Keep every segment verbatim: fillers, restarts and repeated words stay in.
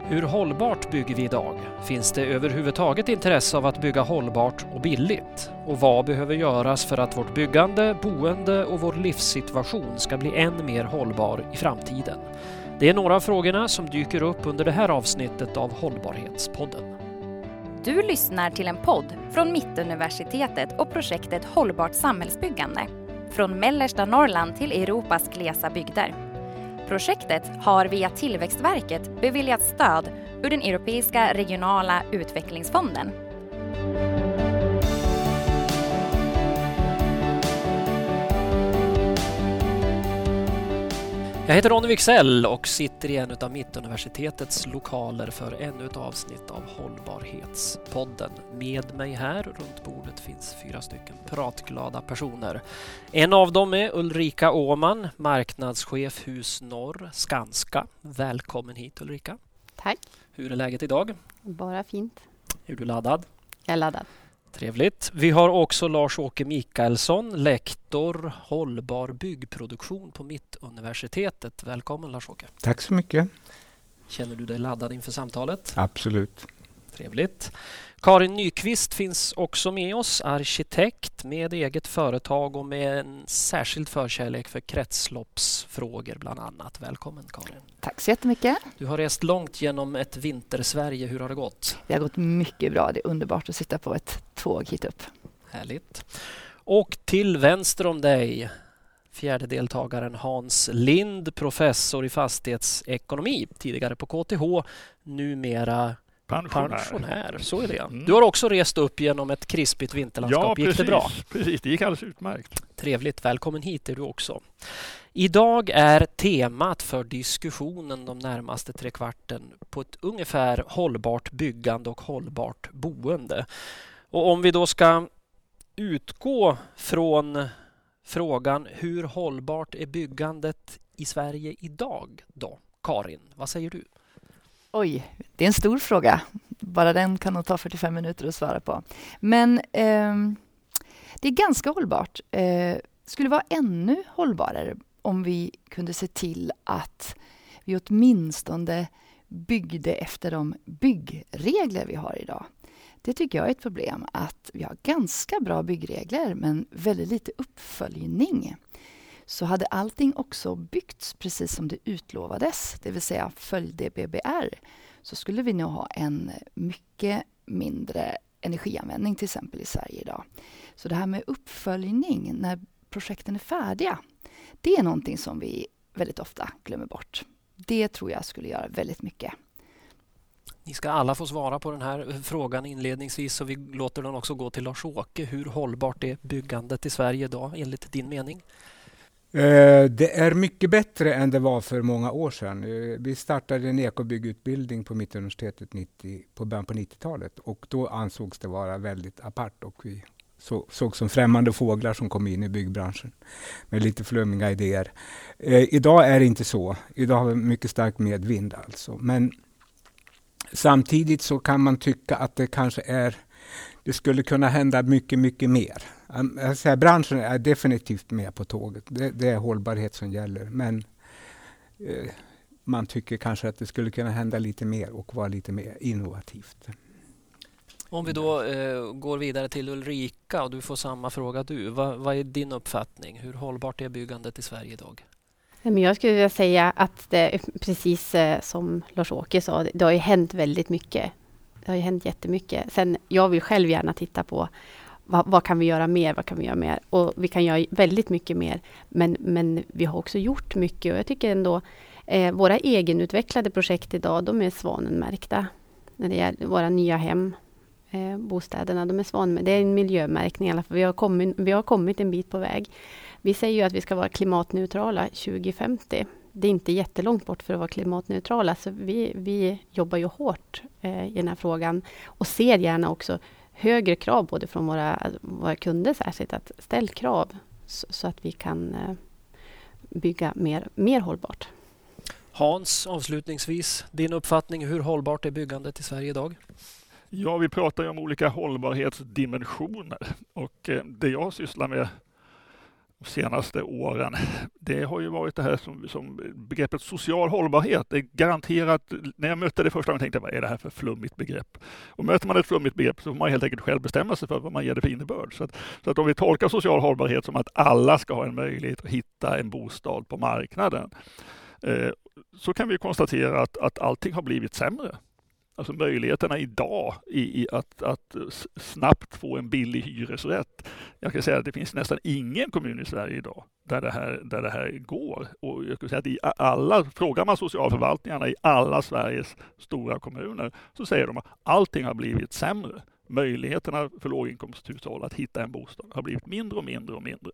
Hur hållbart bygger vi idag? Finns det överhuvudtaget intresse av att bygga hållbart och billigt? Och vad behöver göras för att vårt byggande, boende och vår livssituation ska bli än mer hållbar i framtiden? Det är några av frågorna som dyker upp under det här avsnittet av Hållbarhetspodden. Du lyssnar till en podd från Mittuniversitetet och projektet Hållbart samhällsbyggande. Från mellersta Norrland till Europas glesa bygder. Projektet har via Tillväxtverket beviljat stöd ur den Europeiska regionala utvecklingsfonden. Jag heter Ronny Wicksell och sitter i en av Mittuniversitetets lokaler för ännu ett avsnitt av Hållbarhetspodden. Med mig här runt bordet finns fyra stycken pratglada personer. En av dem är Ulrika Åhman, marknadschef Hus Norr, Skanska. Välkommen hit Ulrika. Tack. Hur är läget idag? Bara fint. Är du laddad? Jag är laddad. Trevligt. Vi har också Lars-Åke Mikaelsson, lektor hållbar byggproduktion på Mittuniversitetet. Välkommen Lars-Åke. Tack så mycket. Känner du dig laddad inför samtalet? Absolut. Trevligt. Karin Nyqvist finns också med oss, arkitekt med eget företag och med en särskild förkärlek för kretsloppsfrågor bland annat. Välkommen Karin. Tack så jättemycket. Du har rest långt genom ett vintersverige. Hur har det gått? Det har gått mycket bra. Det är underbart att sitta på ett tåg hit upp. Härligt. Och till vänster om dig, fjärde deltagaren Hans Lind, professor i fastighetsekonomi, tidigare på K T H, numera pensionär. pensionär. Så är det. Mm. Du har också rest upp genom ett krispigt vinterlandskap. Ja, gick precis, det bra? precis. Det gick alldeles utmärkt. Trevligt. Välkommen hit är du också. Idag är temat för diskussionen de närmaste tre kvarten på ett ungefär hållbart byggande och hållbart boende. Och om vi då ska utgå från frågan hur hållbart är byggandet i Sverige idag då? Karin, vad säger du? Oj, det är en stor fråga. Bara den kan nog ta fyrtiofem minuter att svara på. Men eh, det är ganska hållbart. Eh, skulle vara ännu hållbarare om vi kunde se till att vi åtminstone byggde efter de byggregler vi har idag. Det tycker jag är ett problem, att vi har ganska bra byggregler men väldigt lite uppföljning. Så hade allting också byggts precis som det utlovades, det vill säga följde B B R, så skulle vi nog ha en mycket mindre energianvändning till exempel i Sverige idag. Så det här med uppföljning när projekten är färdiga, det är någonting som vi väldigt ofta glömmer bort. Det tror jag skulle göra väldigt mycket. Ni ska alla få svara på den här frågan inledningsvis, så vi låter den också gå till Lars-Åke. Hur hållbart är byggandet i Sverige idag enligt din mening? Det är mycket bättre än det var för många år sedan. Vi startade en ekobyggutbildning på Mittuniversitetet nittio, på början på nittiotalet, och då ansågs det vara väldigt apart och vi så, såg som främmande fåglar som kom in i byggbranschen med lite flummiga idéer. Eh, idag är det inte så. Idag har vi mycket stark medvind alltså. Men samtidigt så kan man tycka att det kanske är, det skulle kunna hända mycket, mycket mer. Jag säger, branschen är definitivt med på tåget. Det, det är hållbarhet som gäller. Men eh, man tycker kanske att det skulle kunna hända lite mer och vara lite mer innovativt. Om vi då eh, går vidare till Ulrika och du får samma fråga du. Va, vad är din uppfattning? Hur hållbart är byggandet i Sverige idag? Men jag skulle vilja säga att det, precis som Lars-Åke sa, det har ju hänt väldigt mycket. Det har ju hänt jättemycket. Sen, jag vill själv gärna titta på vad, vad kan vi göra mer, vad kan vi göra mer? Och vi kan göra väldigt mycket mer. Men, men vi har också gjort mycket. Och jag tycker ändå, eh, våra egenutvecklade projekt idag, de är svanenmärkta. När det gäller våra nya hem, eh, bostäderna, de är svanenmärkta. Det är en miljömärkning i alla fall. Vi har kommit, vi har kommit en bit på väg. Vi säger ju att vi ska vara klimatneutrala tjugo femtio. Det är inte jättelångt bort för att vara klimatneutrala. Så vi, vi jobbar ju hårt eh, i den här frågan. Och ser gärna också högre krav både från våra, våra kunder särskilt. Att ställ krav så, så att vi kan eh, bygga mer, mer hållbart. Hans, avslutningsvis, din uppfattning, hur hållbart är byggandet i Sverige idag? Ja, vi pratar ju om olika hållbarhetsdimensioner. Och eh, det jag sysslar med de senaste åren, det har ju varit det här som, som begreppet social hållbarhet. Det är garanterat, när jag mötte det första gången tänkte jag, vad är det här för flummigt begrepp? Och möter man ett flummigt begrepp så får man helt enkelt själv bestämma sig för vad man ger det för innebörd. Så att, så att om vi tolkar social hållbarhet som att alla ska ha en möjlighet att hitta en bostad på marknaden, eh, så kan vi konstatera att, att allting har blivit sämre. Alltså möjligheterna idag i, i att, att snabbt få en billig hyresrätt. Jag kan säga att det finns nästan ingen kommun i Sverige idag där det här, där det här går. Och jag kan säga att i alla, frågar man socialförvaltningarna i alla Sveriges stora kommuner så säger de att allting har blivit sämre. Möjligheterna för låginkomsthushåll att hitta en bostad har blivit mindre och mindre och mindre.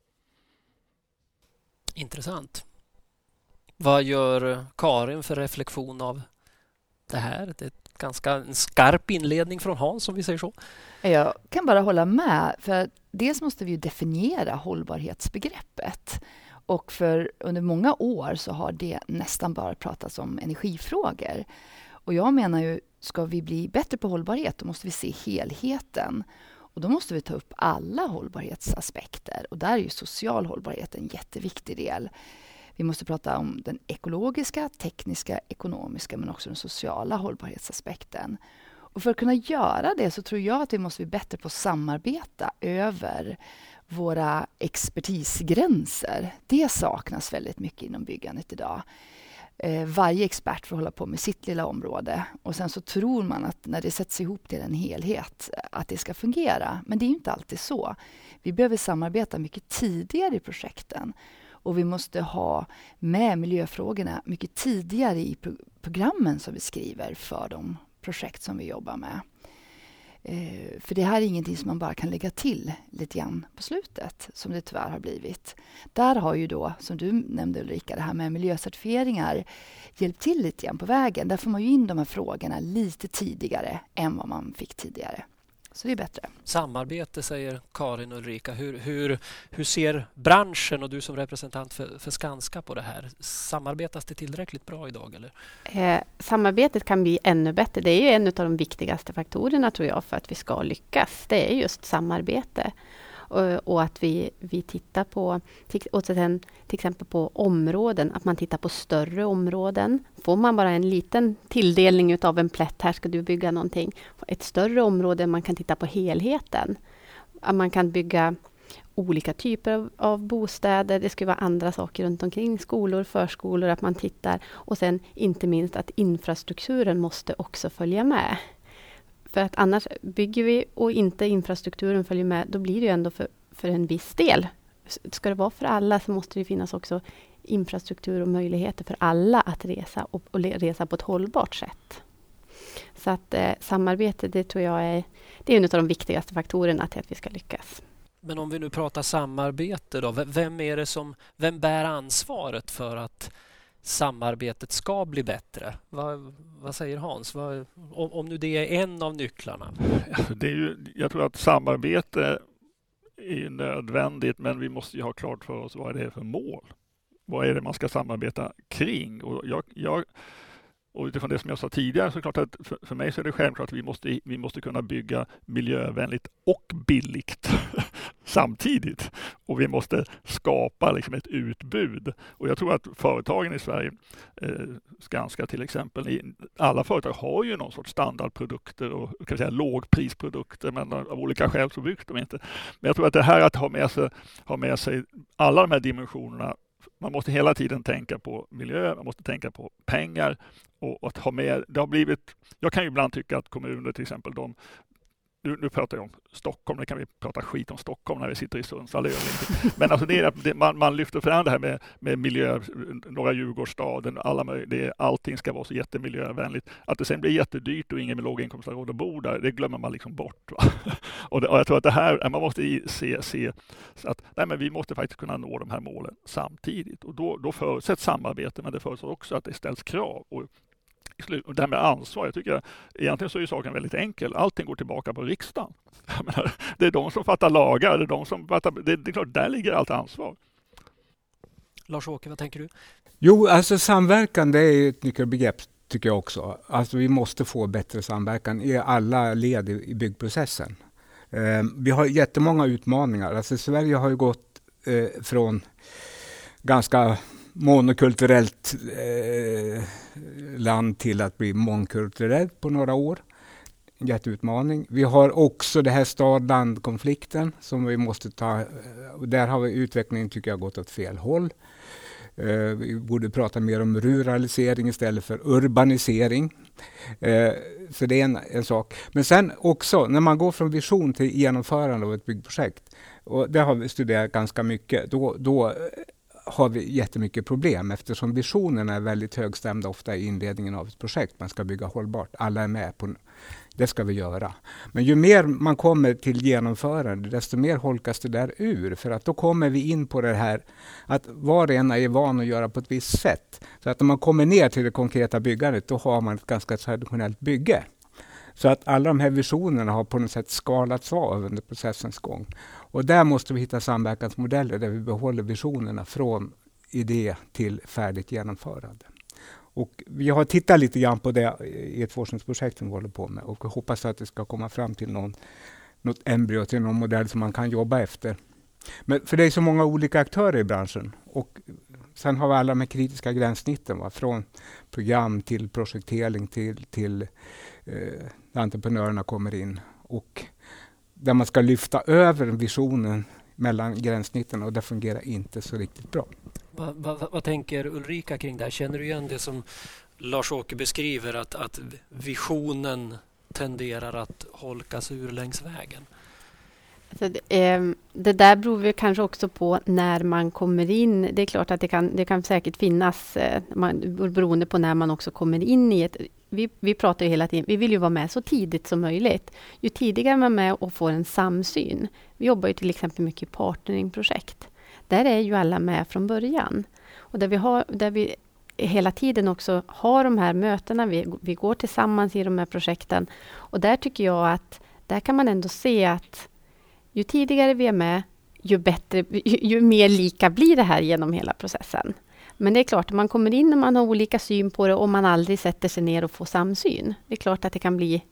Intressant. Vad gör Karin för reflektion av det här? Det är ganska en skarp inledning från Hans, om vi säger så. Jag kan bara hålla med. För dels måste vi ju definiera hållbarhetsbegreppet. Och för under många år så har det nästan bara pratats om energifrågor. Och jag menar ju, ska vi bli bättre på hållbarhet, då måste vi se helheten. Och då måste vi ta upp alla hållbarhetsaspekter. Och där är ju social hållbarhet en jätteviktig del. Vi måste prata om den ekologiska, tekniska, ekonomiska men också den sociala hållbarhetsaspekten. Och för att kunna göra det så tror jag att vi måste bli bättre på att samarbeta över våra expertisgränser. Det saknas väldigt mycket inom byggandet idag. Eh, varje expert får hålla på med sitt lilla område och sen så tror man att när det sätts ihop till en helhet att det ska fungera. Men det är inte alltid så. Vi behöver samarbeta mycket tidigare i projekten. Och vi måste ha med miljöfrågorna mycket tidigare i pro- programmen som vi skriver för de projekt som vi jobbar med. Eh, för det här är ingenting som man bara kan lägga till lite grann på slutet, som det tyvärr har blivit. Där har ju då, som du nämnde Ulrika, det här med miljöcertifieringar hjälpt till lite grann på vägen. Där får man ju in de här frågorna lite tidigare än vad man fick tidigare. Så det är bättre. Samarbete, säger Karin och Ulrika. Hur, hur, hur ser branschen och du som representant för, för Skanska på det här? Samarbetas det tillräckligt bra idag? Eller? Eh, samarbetet kan bli ännu bättre. Det är ju en av de viktigaste faktorerna tror jag för att vi ska lyckas. Det är just samarbete. Och, och att vi, vi tittar på till, och sen, till exempel på områden, att man tittar på större områden. Får man bara en liten tilldelning av en plätt, här ska du bygga någonting. Ett större område, man kan titta på helheten. Att man kan bygga olika typer av, av bostäder. Det ska vara andra saker runt omkring, skolor, förskolor, att man tittar. Och sen inte minst att infrastrukturen måste också följa med. För att annars bygger vi och inte infrastrukturen följer med, då blir det ju ändå för, för en viss del. Ska det vara för alla så måste det finnas också infrastruktur och möjligheter för alla att resa och, och resa på ett hållbart sätt. Så att eh, samarbete, det tror jag är, det är en av de viktigaste faktorerna till att vi ska lyckas. Men om vi nu pratar samarbete då, vem är det som, vem bär ansvaret för att samarbetet ska bli bättre? Vad, vad säger Hans? Vad, om, om nu det är en av nycklarna. Det är ju, jag tror att samarbete är nödvändigt, men vi måste ju ha klart för oss vad det är för mål. Vad är det man ska samarbeta kring? Och, jag, jag, och utifrån det som jag sa tidigare så är det klart att för, för mig så är det självklart att vi måste, vi måste kunna bygga miljövänligt och billigt samtidigt. Och vi måste skapa liksom ett utbud. Och jag tror att företagen i Sverige, eh, Skanska till exempel, i, alla företag har ju någon sorts standardprodukter och kan säga lågprisprodukter, men av olika skäl så byggs de inte. Men jag tror att det här att ha med sig, ha med sig alla de här dimensionerna, man måste hela tiden tänka på miljö, man måste tänka på pengar och, och att ha med, det har blivit, jag kan ju ibland tycka att kommuner till exempel, de Nu, nu pratar jag om Stockholm, det kan vi prata skit om Stockholm när vi sitter i Sundsvall. Men alltså det är, det, man, man lyfter fram det här med, med miljö, Norra Djurgårdsstaden, alla det, allting ska vara så jättemiljövänligt. Att det sen blir jättedyrt och ingen med låginkomsttagare bor där, det glömmer man liksom bort. Va? Och, det, och jag tror att det här, man måste se, se att nej, men vi måste faktiskt kunna nå de här målen samtidigt. Och då, då förutsätts samarbete, men det förutsätts också att det ställs krav. Och Och det här med ansvar, jag tycker egentligen så är saken väldigt enkel. Allting går tillbaka på riksdagen. Jag menar, det är de som fattar lagar, det är de som fattar, det, det är klart, där ligger allt ansvar. Lars-Åke, vad tänker du? Jo, alltså samverkan, det är ett nyckelbegrepp tycker jag också. Alltså vi måste få bättre samverkan i alla led i, i byggprocessen. Eh, vi har jättemånga utmaningar. Alltså Sverige har ju gått eh, från ganska monokulturellt eh, land till att bli mångkulturellt på några år. En jätteutmaning. Vi har också det här stad-land-konflikten som vi måste ta. Där har vi utvecklingen, tycker jag, gått åt fel håll. Eh, vi borde prata mer om ruralisering istället för urbanisering. Eh, så det är en, en sak. Men sen också, när man går från vision till genomförande av ett byggprojekt, och det har vi studerat ganska mycket, då, då har vi jättemycket problem eftersom visionerna är väldigt högstämda ofta i inledningen av ett projekt. Man ska bygga hållbart. Alla är med på det ska vi göra. Men ju mer man kommer till genomförande, desto mer holkas det där ur. För att då kommer vi in på det här att var och en är van att göra på ett visst sätt. Så att när man kommer ner till det konkreta byggandet, då har man ett ganska traditionellt bygge. Så att alla de här visionerna har på något sätt skalats av under processens gång. Och där måste vi hitta samverkansmodeller där vi behåller visionerna från idé till färdigt genomförande. Och vi har tittat lite grann på det i ett forskningsprojekt som vi håller på med och hoppas att det ska komma fram till någon, något embryo till någon modell som man kan jobba efter. Men för det är så många olika aktörer i branschen och sen har vi alla de kritiska gränssnitten, va? Från program till projektering till, till eh, entreprenörerna kommer in och där man ska lyfta över visionen mellan gränssnitten och det fungerar inte så riktigt bra. Vad, vad, vad tänker Ulrika kring det här? Känner du igen det som Lars-Åke beskriver att, att visionen tenderar att holkas ur längs vägen? Alltså det, eh, det där beror vi kanske också på när man kommer in. Det är klart att det kan, det kan säkert finnas eh, man, beroende på när man också kommer in i ett... Vi, vi pratar ju hela tiden, vi vill ju vara med så tidigt som möjligt. Ju tidigare man är med och får en samsyn. Vi jobbar ju till exempel mycket i partneringprojekt. Där är ju alla med från början. Och där vi, har, där vi hela tiden också har de här mötena, vi, vi går tillsammans i de här projekten. Och där tycker jag att där kan man ändå se att ju tidigare vi är med, ju bättre, ju, ju mer lika blir det här genom hela processen. Men det är klart, man kommer in och man har olika syn på det och man aldrig sätter sig ner och får samsyn. Det är klart att det kan bli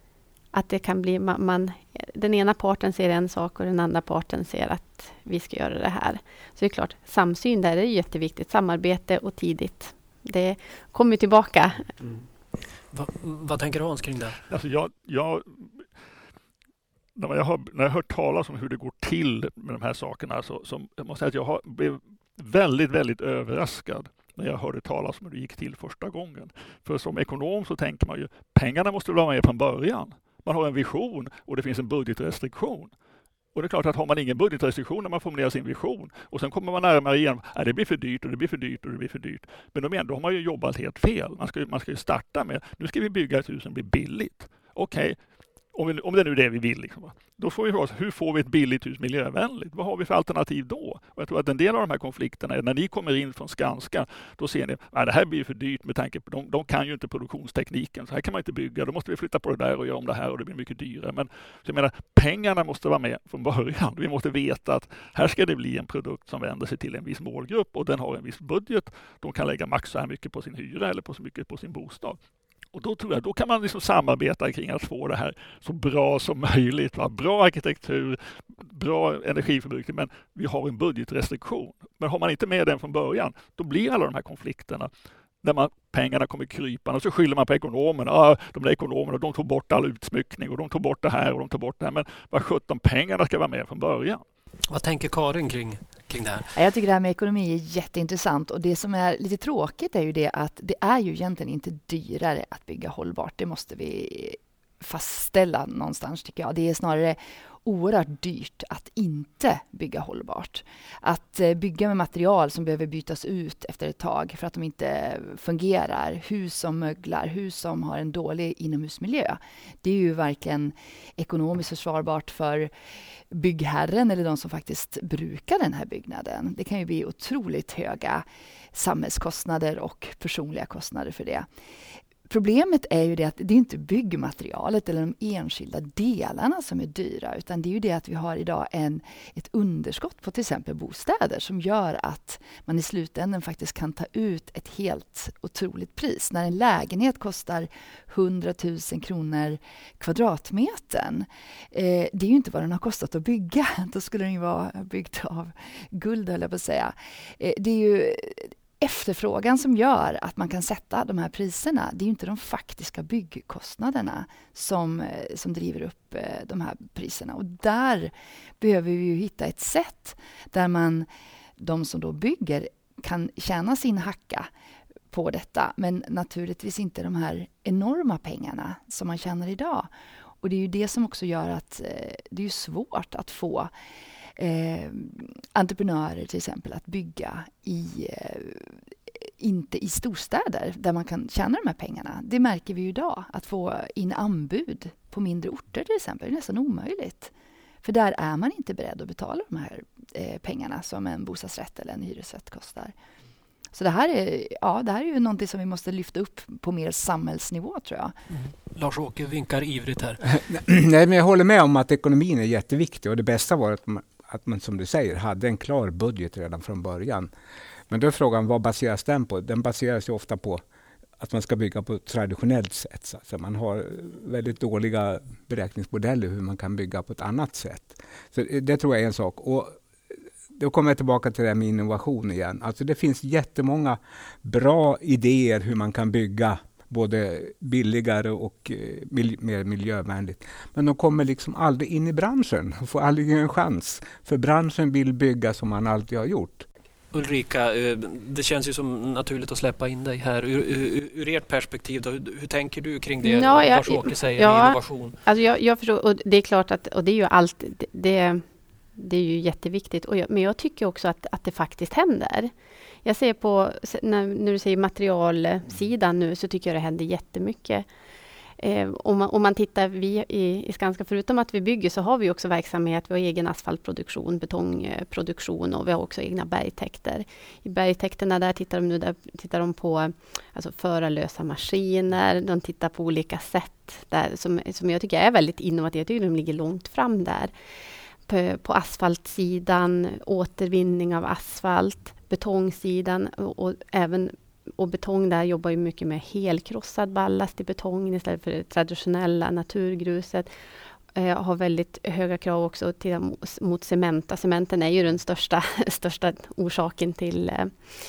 att det kan bli man, man den ena parten ser en sak och den andra parten ser att vi ska göra det här. Så det är klart, samsyn där är jätteviktigt. Samarbete och tidigt. Det kommer tillbaka. Mm. Va, vad tänker Hans kring det? Alltså jag, jag, när jag har när jag hört talas om hur det går till med de här sakerna så, så jag måste säga att jag har blivit väldigt, väldigt överraskad när jag hörde talas om hur det gick till första gången. För som ekonom så tänker man ju, pengarna måste vara med från början. Man har en vision och det finns en budgetrestriktion. Och det är klart att har man ingen budgetrestriktion när man formulerar sin vision och sen kommer man närmare igen, nej, det blir för dyrt och det blir för dyrt och det blir för dyrt. Men då, då har man ju jobbat helt fel. Man ska, man ska ju starta med, nu ska vi bygga ett hus som blir billigt. Okej. Okay. Om, vi, om det nu är det vi vill. Liksom. Då får vi fråga oss, hur får vi ett billigt hus miljövänligt? Vad har vi för alternativ då? Och jag tror att en del av de här konflikterna är när ni kommer in från Skanska, då ser ni att det här blir för dyrt med tanke på de, de kan ju inte produktionstekniken. Så här kan man inte bygga. Då måste vi flytta på det där och göra om det här och det blir mycket dyrare. Men så jag menar, pengarna måste vara med från början. Vi måste veta att här ska det bli en produkt som vänder sig till en viss målgrupp och den har en viss budget. De kan lägga max så här mycket på sin hyra eller på så mycket på sin bostad. Och då tror jag, då kan man liksom samarbeta kring att få det här så bra som möjligt. Va? Bra arkitektur, bra energiförbrukning, men vi har en budgetrestriktion. Men har man inte med den från början, då blir alla de här konflikterna där man, pengarna kommer krypa och så skyller man på ekonomerna. Ah, de där ekonomerna, de tog bort all utsmyckning och de tog bort det här och de tog bort det här. Men vad sjutton, pengarna ska vara med från början. Vad tänker Karin kring, kring det här? Jag tycker det här med ekonomi är jätteintressant och det som är lite tråkigt är ju det att det är ju egentligen inte dyrare att bygga hållbart. Det måste vi fastställa någonstans tycker jag. Det är snarare oerhört dyrt att inte bygga hållbart. Att bygga med material som behöver bytas ut efter ett tag för att de inte fungerar. Hus som möglar, hus som har en dålig inomhusmiljö. Det är ju verkligen ekonomiskt försvarbart för byggherren eller de som faktiskt brukar den här byggnaden. Det kan ju bli otroligt höga samhällskostnader och personliga kostnader för det. Problemet är ju det att det är inte byggmaterialet eller de enskilda delarna som är dyra, utan det är ju det att vi har idag en, ett underskott på till exempel bostäder som gör att man i slutändan faktiskt kan ta ut ett helt otroligt pris. När en lägenhet kostar hundratusen kronor kvadratmetern, eh, det är ju inte vad den har kostat att bygga. Då skulle den ju vara byggd av guld, höll jag på att säga. Eh, det är ju efterfrågan som gör att man kan sätta de här priserna. Det är ju inte de faktiska byggkostnaderna som, som driver upp de här priserna. Och där behöver vi ju hitta ett sätt där man, de som då bygger, kan tjäna sin hacka på detta. Men naturligtvis inte de här enorma pengarna som man tjänar idag. Och det är ju det som också gör att det är svårt att få Eh, entreprenörer till exempel att bygga i, eh, inte i storstäder där man kan tjäna de här pengarna. Det märker vi ju idag. Att få in anbud på mindre orter till exempel är nästan omöjligt. För där är man inte beredd att betala de här eh, pengarna som en bostadsrätt eller en hyresrätt kostar. Så det här är, ja, det här är ju någonting som vi måste lyfta upp på mer samhällsnivå, tror jag. Mm. Lars-Åke vinkar ivrigt här. Nej, men jag håller med om att ekonomin är jätteviktig, och det bästa var att man, att man, som du säger, hade en klar budget redan från början. Men då är frågan, vad baseras den på? Den baseras ju ofta på att man ska bygga på ett traditionellt sätt. Så alltså man har väldigt dåliga beräkningsmodeller hur man kan bygga på ett annat sätt. Så det tror jag är en sak. Och då kommer jag tillbaka till det här med innovation igen. Alltså det finns jättemånga bra idéer hur man kan bygga både billigare och mil- mer miljövänligt. Men de kommer liksom aldrig in i branschen och får aldrig en chans. För branschen vill bygga som man alltid har gjort. Ulrika, det känns ju som naturligt att släppa in dig här. Ur, ur, ur ert perspektiv, då, hur tänker du kring det ja, jag, Lars-Åke säger, ja, innovation? Alltså jag, jag förstår, och det är klart att, och det är ju allt, det, det är ju jätteviktigt. Och jag, men jag tycker också att, att det faktiskt händer. Jag ser på, när, när du säger materialsidan nu, så tycker jag det händer jättemycket. Eh, om, man, om man tittar, vi i, i Skanska, förutom att vi bygger, så har vi också verksamhet. Vi har egen asfaltproduktion, betongproduktion, och vi har också egna bergtäkter. I bergtäkterna där tittar de nu där tittar de på alltså förarlösa maskiner. De tittar på olika sätt där, som, som jag tycker är väldigt innovativa. Jag tycker de ligger långt fram där. På, på asfaltsidan, återvinning av asfalt, betongsidan, och, och även och betong där jobbar ju mycket med helkrossad ballast i betongen istället för det traditionella naturgruset. Eh, har väldigt höga krav också till, mot cement. Cementen är ju den största, största orsaken till eh,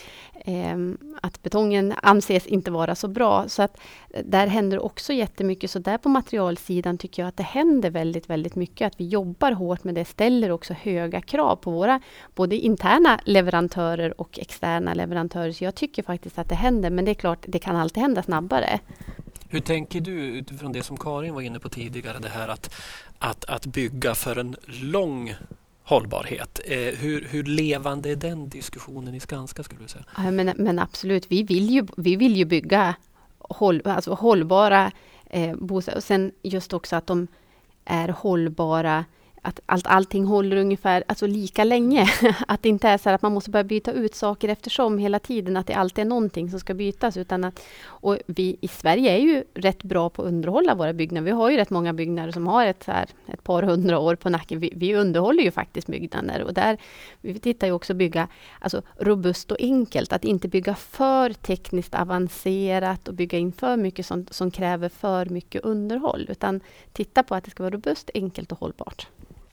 eh, att betongen anses inte vara så bra. Så att där händer också jättemycket. Så där på materialsidan tycker jag att det händer väldigt, väldigt mycket. Att vi jobbar hårt med det, ställer också höga krav på våra både interna leverantörer och externa leverantörer. Så jag tycker faktiskt att det händer, men det är klart, det kan alltid hända snabbare. Hur tänker du utifrån det som Karin var inne på tidigare, det här att, att, att bygga för en lång hållbarhet? Eh, hur, hur levande är den diskussionen i Skanska, skulle du säga? Ja, men, men absolut, vi vill ju, vi vill ju bygga håll, alltså hållbara eh, bostäder. Och sen just också att de är hållbara, att allt, allting håller ungefär alltså lika länge. Att det inte är så här att man måste börja byta ut saker eftersom hela tiden, att det alltid är någonting som ska bytas. Utan att, och vi i Sverige är ju rätt bra på att underhålla våra byggnader. Vi har ju rätt många byggnader som har ett, så här, ett par hundra år på nacken. Vi, vi underhåller ju faktiskt byggnader. Och där, vi tittar ju också bygga alltså, robust och enkelt. Att inte bygga för tekniskt avancerat och bygga in för mycket som, som kräver för mycket underhåll. Utan titta på att det ska vara robust, enkelt och hållbart.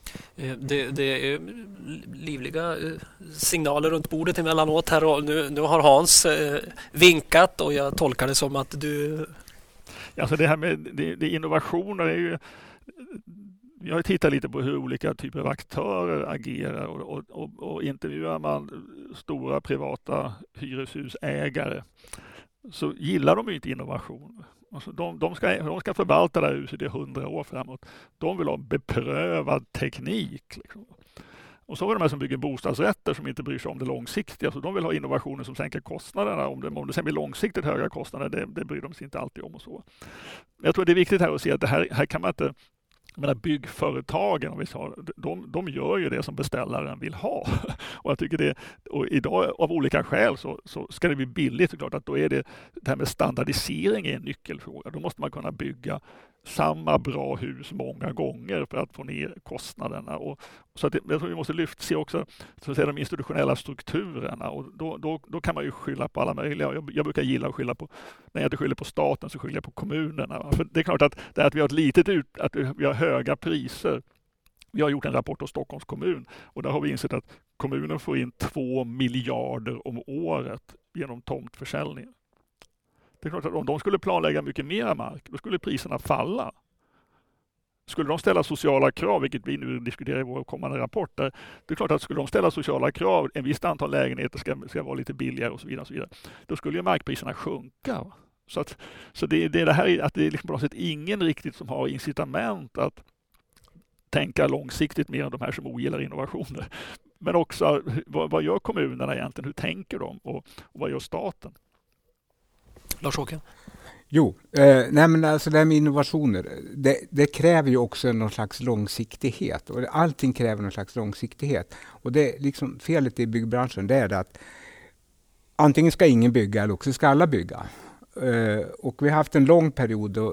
Det, det är livliga signaler runt bordet emellanåt här, och nu, nu har Hans vinkat och jag tolkar det som att du... Alltså det här med det, det innovationer är ju... Jag har tittat lite på hur olika typer av aktörer agerar, och, och, och, och intervjuar man stora privata hyreshusägare så gillar de ju inte innovation. Alltså de, de, ska, de ska förvalta det här huset i hundra år framåt. De vill ha beprövad teknik. Liksom. Och så är de här som bygger bostadsrätter som inte bryr sig om det långsiktiga. Så de vill ha innovationer som sänker kostnaderna. Om det, om det sen blir långsiktigt höga kostnader, det, det bryr de sig inte alltid om. Och så. Jag tror det är viktigt här att se att det här, här kan man inte Jag menar, byggföretagen, om vi sa, de, de gör ju det som beställaren vill ha. Och jag tycker det, och idag av olika skäl så, så ska det bli billigt, såklart att då är det, det här med standardisering är en nyckelfråga. Då måste man kunna bygga samma bra hus många gånger för att få ner kostnaderna. Och, så att det, jag tror vi måste lyfta se också så att säga, de institutionella strukturerna, och då, då, då kan man ju skylla på alla möjliga. Jag, jag brukar gilla att skylla på, när jag inte skyller på staten så skyller jag på kommunerna. För det är klart att, det att vi har ett litet ut, att vi har höga priser. Vi har gjort en rapport om Stockholms kommun och där har vi insett att kommunen får in två miljarder om året genom tomtförsäljning. Det är klart att om de skulle planlägga mycket mer mark, då skulle priserna falla. Skulle de ställa sociala krav, vilket vi nu diskuterar i vår kommande rapport, där, det är klart att skulle de ställa sociala krav, en visst antal lägenheter ska, ska vara lite billigare och så vidare, och så vidare, då skulle ju markpriserna sjunka. Så, att, så det, det är det här att det är liksom på något sätt ingen riktigt som har incitament att tänka långsiktigt mer än de här som ogillar innovationer. Men också, vad, vad gör kommunerna egentligen? Hur tänker de? Och, och vad gör staten? Lars-Åke? Jo, eh, nej men alltså det här med innovationer, det, det kräver ju också någon slags långsiktighet. Och allting kräver någon slags långsiktighet. Och det är liksom felet i byggbranschen, det är det att antingen ska ingen bygga eller också ska alla bygga. Eh, och vi har haft en lång period då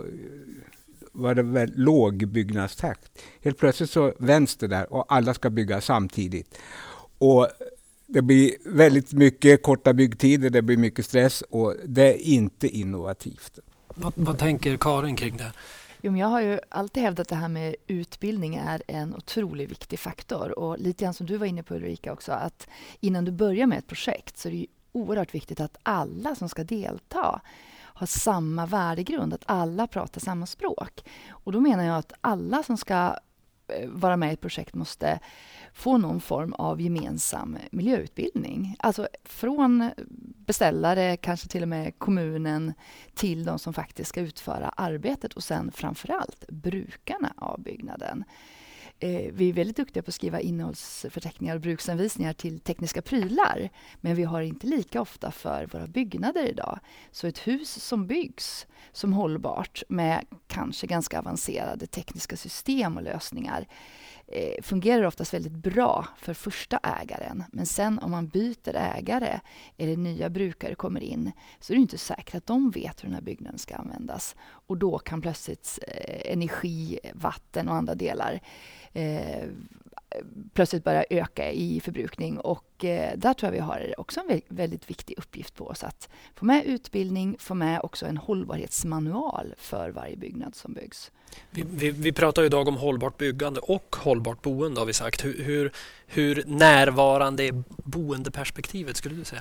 var det väl låg byggnadstakt. Helt plötsligt så vänds det där och alla ska bygga samtidigt. Och det blir väldigt mycket korta byggtider, det blir mycket stress och det är inte innovativt. Vad, vad tänker Karin kring det? Jo, men jag har ju alltid hävdat att det här med utbildning är en otroligt viktig faktor. Och lite grann som du var inne på, Ulrika, också, att innan du börjar med ett projekt så är det ju oerhört viktigt att alla som ska delta har samma värdegrund, att alla pratar samma språk. Och då menar jag att alla som ska vara med i ett projekt måste få någon form av gemensam miljöutbildning. Alltså från beställare, kanske till och med kommunen, till de som faktiskt ska utföra arbetet och sen framförallt brukarna av byggnaden. Eh, vi är väldigt duktiga på att skriva innehållsförteckningar och bruksanvisningar till tekniska prylar, men vi har inte lika ofta för våra byggnader idag. Så ett hus som byggs som hållbart med kanske ganska avancerade tekniska system och lösningar eh, fungerar oftast väldigt bra för första ägaren. Men sen om man byter ägare eller nya brukare kommer in så är det inte säkert att de vet hur den här byggnaden ska användas. Och då kan plötsligt eh, energi, vatten och andra delar eh, plötsligt börja öka i förbrukning. Och eh, där tror jag vi har också en väldigt viktig uppgift på oss att få med utbildning, få med också en hållbarhetsmanual för varje byggnad som byggs. Vi, vi, vi pratar ju idag om hållbart byggande och hållbart boende, har vi sagt. Hur, hur, hur närvarande är boendeperspektivet, skulle du säga?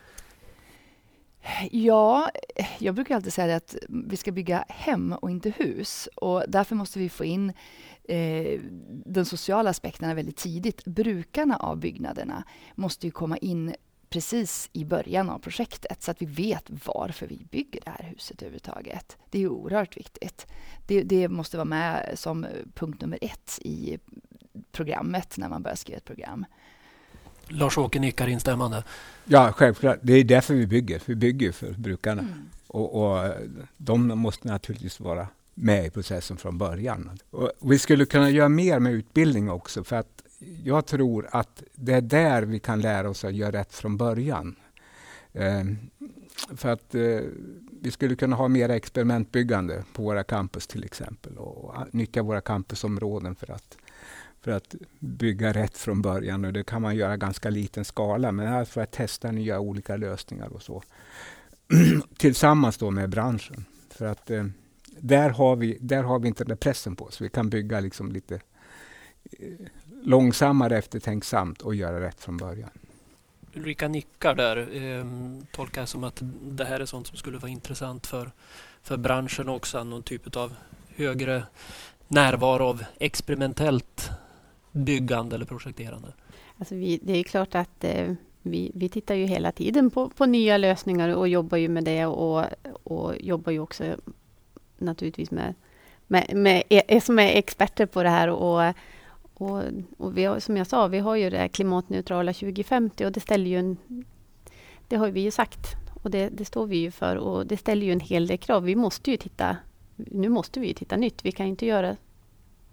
Ja, jag brukar alltid säga att vi ska bygga hem och inte hus. Och därför måste vi få in eh, de sociala aspekterna väldigt tidigt. Brukarna av byggnaderna måste ju komma in precis i början av projektet så att vi vet varför vi bygger det här huset överhuvudtaget. Det är oerhört viktigt. Det, det måste vara med som punkt nummer ett i programmet när man börjar skriva ett program. Lars-Åke nickar instämmande. Ja, självklart. Det är därför vi bygger. Vi bygger för brukarna. Mm. Och, och de måste naturligtvis vara med i processen från början. Och vi skulle kunna göra mer med utbildning också, för att jag tror att det är där vi kan lära oss att göra rätt från början. Eh, för att eh, vi skulle kunna ha mer experimentbyggande på våra campus till exempel och nyttja våra campusområden för att för att bygga rätt från början. Och det kan man göra i ganska liten skala, men här för att testa nya olika lösningar och så. Tillsammans då med branschen. För att eh, där, har vi, där har vi inte den pressen på oss. Vi kan bygga liksom lite eh, långsammare, eftertänksamt och göra rätt från början. Ulrika nickar där. Eh, tolkar jag som att det här är sånt som skulle vara intressant för, för branschen också. Någon typ av högre närvaro av experimentellt byggande eller projekterande. Alltså vi, det är klart att eh, vi, vi tittar ju hela tiden på, på nya lösningar och jobbar ju med det och, och jobbar ju också naturligtvis med, med, med, med som är experter på det här och, och, och vi har, som jag sa, vi har ju det klimatneutrala tjugo femtio och det ställer ju en, det har vi ju sagt och det, det står vi ju för och det ställer ju en hel del krav. Vi måste ju titta, nu måste vi ju titta nytt. Vi kan inte göra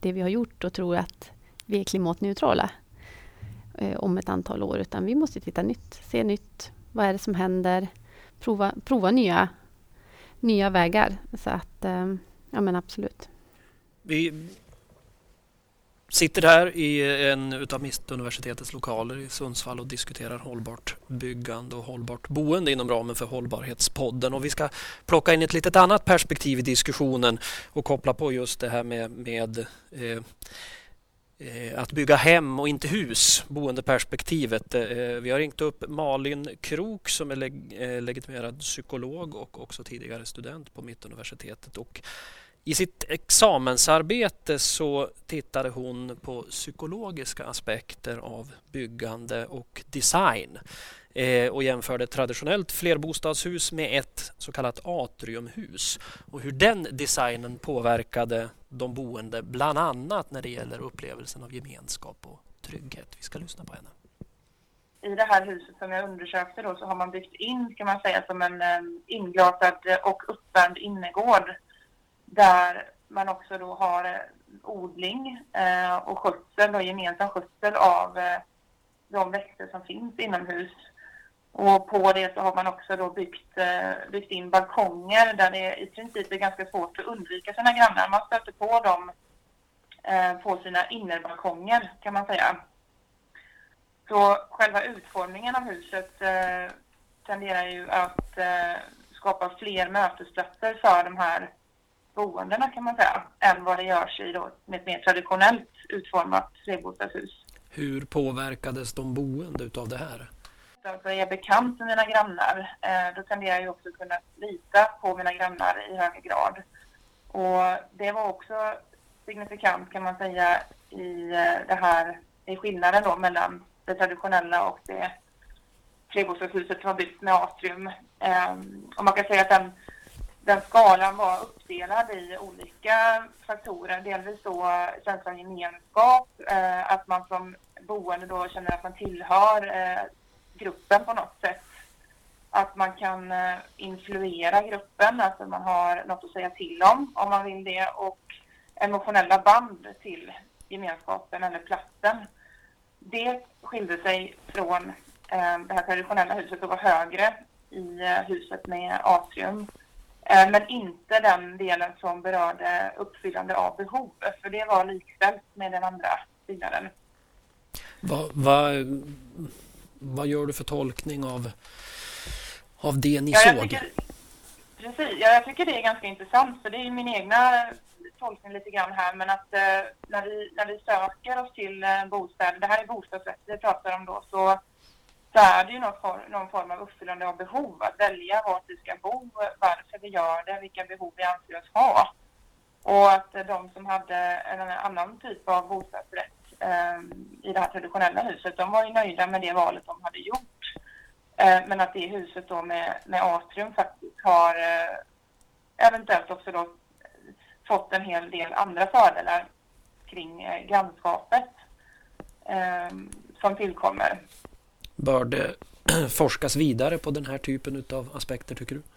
det vi har gjort och tror att vi är klimatneutrala eh, om ett antal år. Utan vi måste titta nytt, se nytt. Vad är det som händer? Prova, prova nya, nya vägar. Så att, eh, ja men absolut. Vi sitter här i en utav Mittuniversitetets lokaler i Sundsvall och diskuterar hållbart byggande och hållbart boende inom ramen för Hållbarhetspodden. Och vi ska plocka in ett litet annat perspektiv i diskussionen och koppla på just det här med, med eh, att bygga hem och inte hus, boendeperspektivet. Vi har ringt upp Malin Krok som är leg- legitimerad psykolog och också tidigare student på Mittuniversitetet. Och i sitt examensarbete så tittade hon på psykologiska aspekter av byggande och design eh, och jämförde traditionellt flerbostadshus med ett så kallat atriumhus och hur den designen påverkade de boende, bland annat när det gäller upplevelsen av gemenskap och trygghet. Vi ska lyssna på henne. I det här huset som jag undersökte då så har man byggt in, kan man säga, som en inglasad och uppvärmd innergård där man också då har odling eh, och skötsel och gemensam skötsel av eh, de växter som finns inomhus. Och på det så har man också då byggt, eh, byggt in balkonger där det i princip är ganska svårt att undvika sina grannar. Man stöter på dem eh, på sina innerbalkonger, kan man säga. Så själva utformningen av huset eh, tenderar ju att eh, skapa fler mötesplatser för de här boendena, kan man säga, än vad det görs i då med ett mer traditionellt utformat flerbostadshus. Hur påverkades de boende utav det här? Alltså är jag bekant med mina grannar, eh, då tenderar jag också kunna lita på mina grannar i högre grad. Och det var också signifikant, kan man säga, i det här, i skillnaden då mellan det traditionella och det flerbostadshuset som var byggt med atrium. Eh, och man kan säga att den Den skalan var uppdelad i olika faktorer. Delvis då känslan av gemenskap, eh, att man som boende då känner att man tillhör eh, gruppen på något sätt. Att man kan eh, influera gruppen, alltså man har något att säga till om, om man vill det. Och emotionella band till gemenskapen eller platsen. Det skilde sig från eh, det här traditionella huset och var högre i eh, huset med atrium. Men inte den delen som berörde uppfyllande av behov, för det var likställt med den andra byggnaden. Vad, vad, vad gör du för tolkning av, av det ni ja, jag såg? Tycker, precis, ja, jag tycker det är ganska intressant, för det är min egna tolkning lite grann här, men att eh, när, vi, när vi söker oss till eh, bostäder, det här är bostadsrätter vi pratar om då, så så är det ju någon form, någon form av uppfyllande av behov. Att välja vart vi ska bo, varför vi gör det, vilka behov vi anser oss ha. Och att de som hade en annan typ av bostadsrätt eh, i det här traditionella huset, de var ju nöjda med det valet de hade gjort. Eh, men att det huset då med, med atrium faktiskt har eh, eventuellt också då fått en hel del andra fördelar kring eh, grannskapet eh, som tillkommer. Bör det forskas vidare på den här typen av aspekter, tycker du?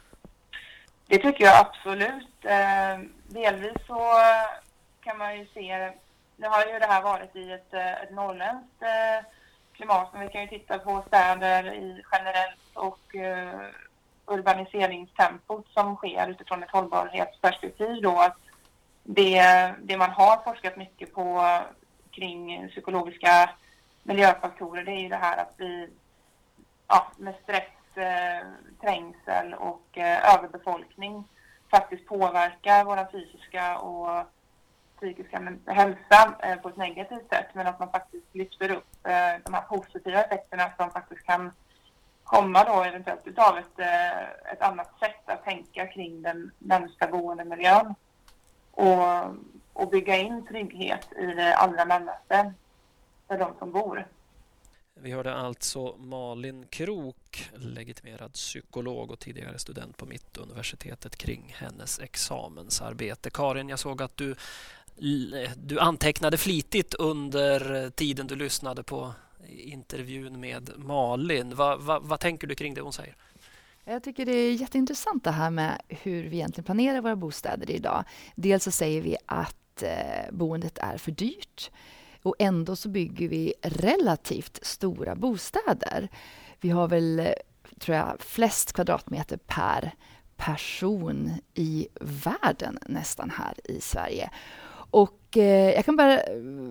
Det tycker jag absolut. Eh, delvis så kan man ju se, nu har ju det här varit i ett, ett norrländskt eh, klimat, men vi kan ju titta på städer i generellt och eh, urbaniseringstempot som sker utifrån ett hållbarhetsperspektiv då, att det, det man har forskat mycket på kring psykologiska miljöfaktorer, det är ju det här att vi ja, med stress, eh, trängsel och eh, överbefolkning faktiskt påverkar vår fysiska och psykiska hälsa eh, på ett negativt sätt, men att man faktiskt lyfter upp eh, de här positiva effekterna som faktiskt kan komma då eventuellt utav ett, eh, ett annat sätt att tänka kring den närmsta boendemiljön och, och bygga in trygghet i det allra närmaste för de som bor. Vi hörde alltså Malin Krok, legitimerad psykolog och tidigare student på Mittuniversitetet, kring hennes examensarbete. Karin, jag såg att du, du antecknade flitigt under tiden du lyssnade på intervjun med Malin. Va, va, vad tänker du kring det hon säger? Jag tycker det är jätteintressant det här med hur vi egentligen planerar våra bostäder idag. Dels så säger vi att att eh, boendet är för dyrt. Och ändå så bygger vi relativt stora bostäder. Vi har väl, tror jag, flest kvadratmeter per person i världen nästan här i Sverige. Och eh, jag kan bara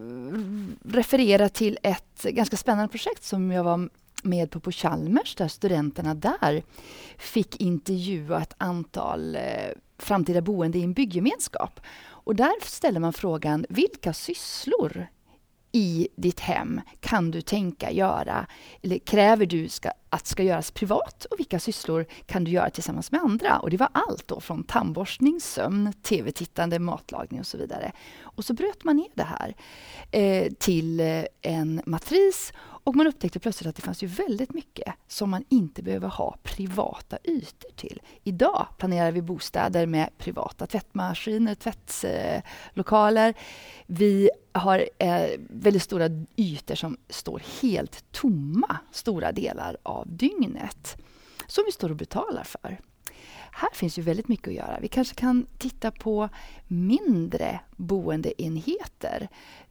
referera till ett ganska spännande projekt som jag var med på på Chalmers, där studenterna där fick intervjua ett antal eh, framtida boende i en bygggemenskap. Och där ställer man frågan, vilka sysslor i ditt hem kan du tänka göra, eller kräver du ska, att ska göras privat, och vilka sysslor kan du göra tillsammans med andra? Och det var allt då från tandborstning, sömn, tv-tittande, matlagning och så vidare. Och så bröt man ner det här eh, till eh, en matris, och man upptäckte plötsligt att det fanns ju väldigt mycket som man inte behöver ha privata ytor till. Idag planerar vi bostäder med privata tvättmaskiner, tvättlokaler. Vi har eh, väldigt stora ytor som står helt tomma stora delar av dygnet, som vi står och betalar för. Här finns ju väldigt mycket att göra. Vi kanske kan titta på mindre boendeenheter,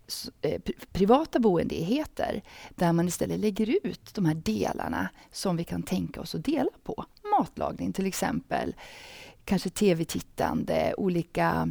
privata boendeenheter, där man istället lägger ut de här delarna som vi kan tänka oss att dela på. Matlagning till exempel, kanske tv-tittande, olika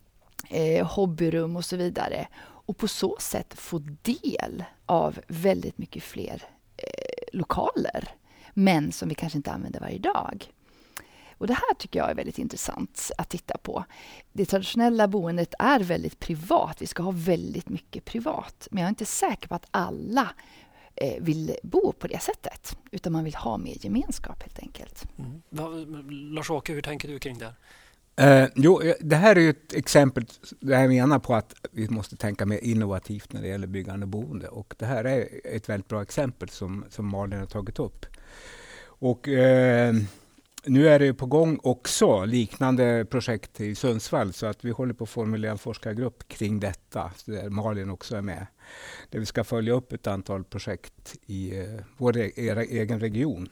eh, hobbyrum och så vidare. Och på så sätt få del av väldigt mycket fler eh, lokaler, men som vi kanske inte använder varje dag. Och det här tycker jag är väldigt intressant att titta på. Det traditionella boendet är väldigt privat. Vi ska ha väldigt mycket privat. Men jag är inte säker på att alla eh, vill bo på det sättet. Utan man vill ha mer gemenskap helt enkelt. Mm. Lars-Åke, hur tänker du kring det? Eh, jo, det här är ju ett exempel där jag menar på att vi måste tänka mer innovativt när det gäller byggande och boende. Och det här är ett väldigt bra exempel som, som Malin har tagit upp. Och... Eh, Nu är det på gång också liknande projekt i Sundsvall, så att vi håller på att formulera en forskargrupp kring detta, där Malin också är med. Där vi ska följa upp ett antal projekt i eh, vår egen region.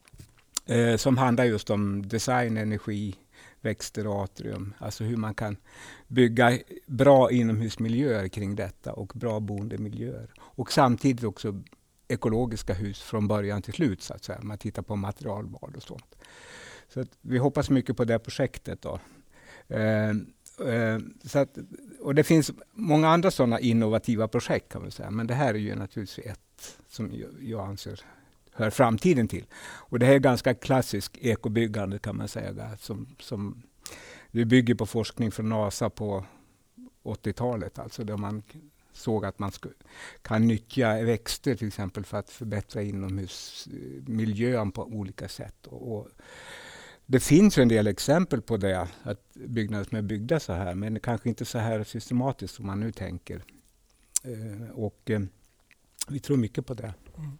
Eh, som handlar just om design, energi, växter och atrium. Alltså hur man kan bygga bra inomhusmiljöer kring detta och bra boendemiljöer. Och samtidigt också ekologiska hus från början till slut, så att säga. Man tittar på materialval och sånt. Så att vi hoppas mycket på det projektet då. Eh, eh, så att, och det finns många andra sådana innovativa projekt kan man säga. Men det här är ju naturligtvis ett som jag, jag anser hör framtiden till. Och det här är ganska klassisk ekobyggande kan man säga. Som, som vi bygger på forskning från NASA på åttiotalet. Alltså där man såg att man skulle, kan nyttja växter till exempel för att förbättra inomhusmiljön på olika sätt. Och, och det finns en del exempel på det, att byggnader som är byggda så här, men kanske inte så här systematiskt som man nu tänker. Eh, och eh, vi tror mycket på det. Mm.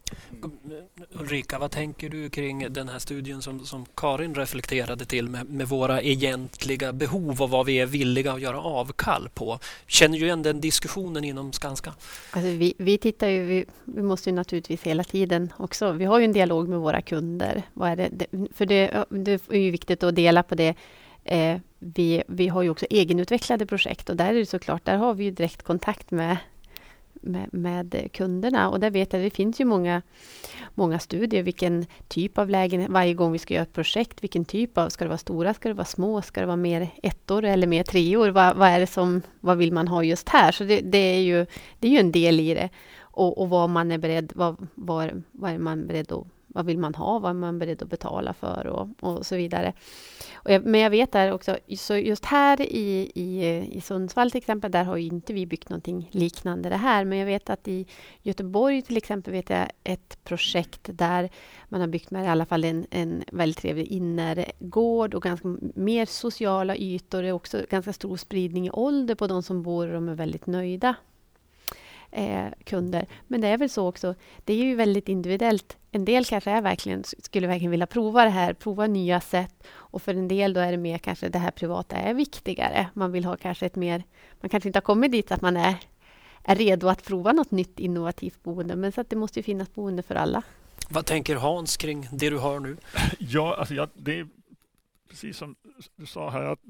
Ulrika, vad tänker du kring den här studien som, som Karin reflekterade till med, med våra egentliga behov och vad vi är villiga att göra avkall på? Känner ju igen den diskussionen inom Skanska? Alltså vi, vi tittar ju, vi, vi måste ju naturligtvis hela tiden också, vi har ju en dialog med våra kunder. Vad är det? För det, det är ju viktigt att dela på det. Eh, vi, vi har ju också egenutvecklade projekt, och där är det såklart, där har vi ju direkt kontakt med Med, med kunderna, och där vet jag att det finns ju många, många studier vilken typ av lägenhet, varje gång vi ska göra ett projekt, vilken typ av, ska det vara stora, ska det vara små, ska det vara mer ettor eller mer treor, vad, vad är det som, vad vill man ha just här, så det, det är ju det är ju en del i det, och, och vad man är beredd, vad, vad, vad är man beredd att, vad vill man ha, vad är man beredd att betala för och, och så vidare. Och jag, men jag vet där också, så just här i, i, i Sundsvall till exempel, där har ju inte vi byggt någonting liknande det här. Men jag vet att i Göteborg till exempel vet jag ett projekt där man har byggt med i alla fall en, en väldigt trevlig innergård och ganska mer sociala ytor. Det är också ganska stor spridning i ålder på de som bor, och de är väldigt nöjda. Eh, kunder. Men det är väl så också, det är ju väldigt individuellt. En del kanske är verkligen, skulle verkligen vilja prova det här, prova nya sätt, och för en del då är det mer kanske det här privata är viktigare. Man vill ha kanske ett mer, man kanske inte har kommit dit att man är, är redo att prova något nytt innovativt boende, men så att det måste ju finnas boende för alla. Vad tänker Hans kring det du har nu? Ja, alltså jag, det är precis som du sa här, att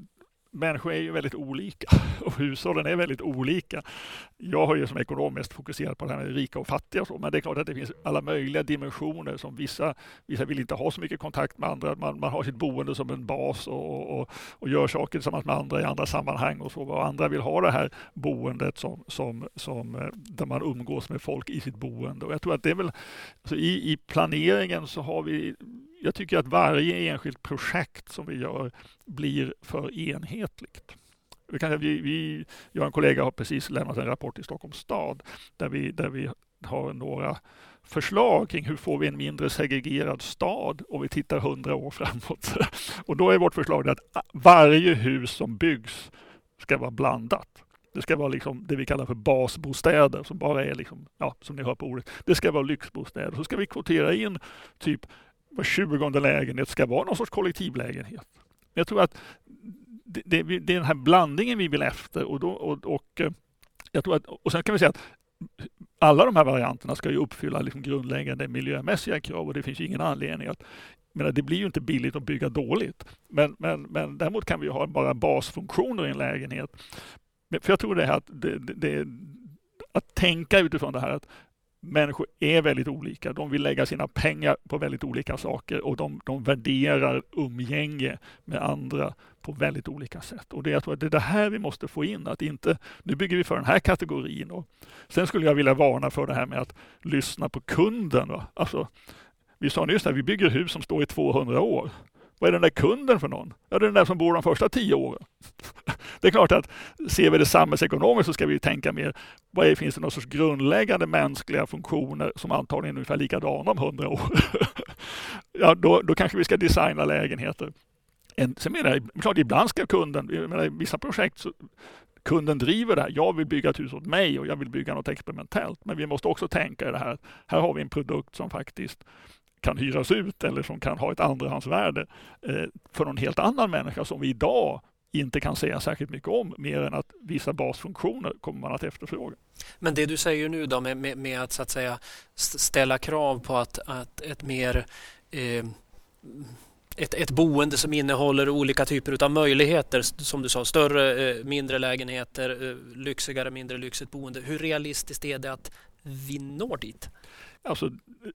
människor är ju väldigt olika och hushållen är väldigt olika. Jag har ju som ekonom mest fokuserat på det här med rika och fattiga och så, men det är klart att det finns alla möjliga dimensioner som vissa, vissa vill inte ha så mycket kontakt med andra. Man, man har sitt boende som en bas och, och, och gör saker tillsammans med andra i andra sammanhang och så. Och andra vill ha det här boendet som, som, som, där man umgås med folk i sitt boende. Och jag tror att det är väl, alltså i, i planeringen så har vi, jag tycker att varje enskilt projekt som vi gör blir för enhetligt. Vi kan, vi, vi, jag och en kollega har precis lämnat en rapport i Stockholms stad där vi, där vi har några förslag kring hur får vi en mindre segregerad stad och vi tittar hundra år framåt. Och då är vårt förslag att varje hus som byggs ska vara blandat. Det ska vara liksom det vi kallar för basbostäder som bara är liksom, ja, som ni hör på ordet. Det ska vara lyxbostäder. Så ska vi kvotera in typ var tjugonde lägenhet ska vara någon sorts kollektivlägenhet. Jag tror att det, det, det är den här blandningen vi vill efter och, då, och, och, jag tror att, och sen kan vi säga att alla de här varianterna ska ju uppfylla liksom grundläggande miljömässiga krav och det finns ju ingen anledning att, men det blir ju inte billigt att bygga dåligt. Men, men, men däremot kan vi ju ha bara basfunktioner i en lägenhet. För jag tror det här att, det, det, att tänka utifrån det här att människor är väldigt olika. De vill lägga sina pengar på väldigt olika saker och de, de värderar umgänge med andra på väldigt olika sätt. Och det, jag tror att det är det här vi måste få in. Att inte, nu bygger vi för den här kategorin. Och sen skulle jag vilja varna för det här med att lyssna på kunden. Va? Alltså, vi sa nyss att vi bygger hus som står i tvåhundra år. Vad är den där kunden för någon? Ja, det är den där som bor de första tio åren. Det är klart att ser vi det samhällsekonomiskt så ska vi tänka mer, vad är, finns det någon sorts grundläggande mänskliga funktioner som antagligen är ungefär likadana om hundra år? Ja, då, då kanske vi ska designa lägenheter. En, sen menar jag, klart ibland ska kunden, jag menar, i vissa projekt så kunden driver det här. Jag vill bygga ett hus åt mig och jag vill bygga något experimentellt. Men vi måste också tänka i det här. Här har vi en produkt som faktiskt kan hyras ut eller som kan ha ett andrahandsvärde eh, för någon helt annan människa som vi idag inte kan säga särskilt mycket om, mer än att vissa basfunktioner kommer man att efterfråga. Men det du säger nu då med, med, med att så att säga ställa krav på att, att ett mer eh, ett, ett boende som innehåller olika typer av möjligheter, som du sa, större, eh, mindre lägenheter, eh, lyxigare, mindre lyxigt boende. Hur realistiskt är det att vi når dit? Alltså